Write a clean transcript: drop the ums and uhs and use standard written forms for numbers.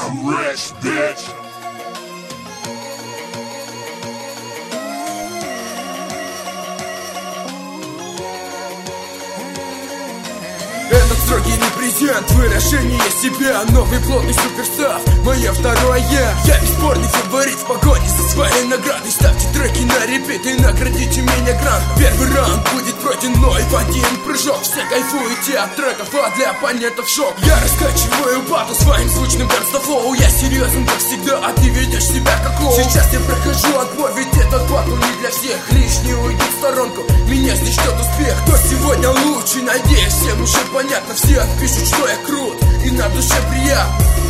I'm rich, bitch. Этот строгий репрезент, выражение себя, новый плотный суперстав, мое второе я бесспорный фаворит в погоне за своей наградой. Ставьте треки на репит и наградите меня грант. Первый раунд будет пройден мной в один прыжок. Все кайфуете от треков, а для оппонентов шок. Я раскачиваю батл своим звучным гангста-флоу. Я серьезен, как всегда, а ты ведешь себя как лоу. Сейчас я прохожу отбор, ведь этот батл не для всех. Лишние уйдут в сторонку, меня здесь ждет успех. Кто сегодня лучший, надеюсь, всем уже понятно. Все отпишут, что я крут, и на душе приятно.